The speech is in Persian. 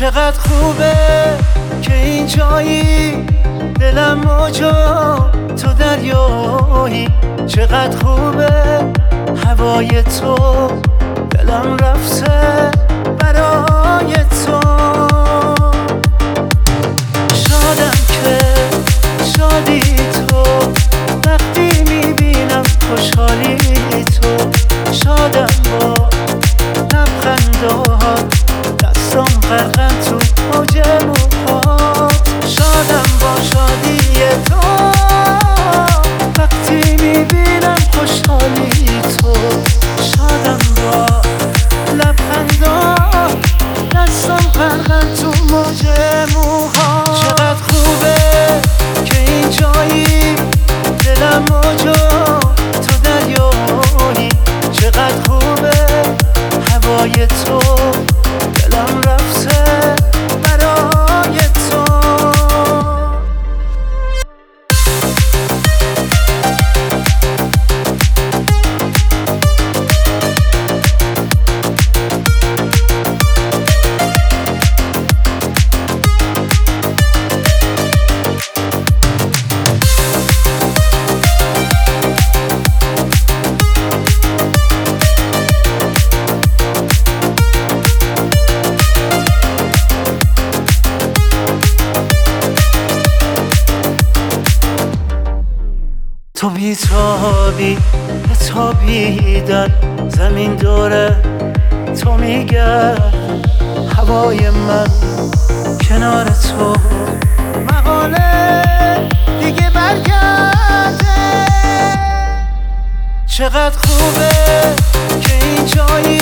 چقدر خوبه که این جایی، دلم موجا تو دریایی. چقدر خوبه هوای تو، دلم رفته برای تو. شادم که شادی تو، وقتی میبینم خوشحالی تو. شادم با لبخندات، دستم غرقن تو موج موهات. شادم با شادی تو، وقتی میبینم خوشحالی تو. شادم با لبخندات، دستم غرقن تو موج موهات. چقدر خوبه که این جایی، دلم موجا تو دریایی. چقدر خوبه هوای تو، دلم رفته برای تو. تو بیتابی بتابیدن، زمین دوره تو میگرد. هوای من کنار تو، مقاله دیگه برگرده. چقدر خوبه که این جایی،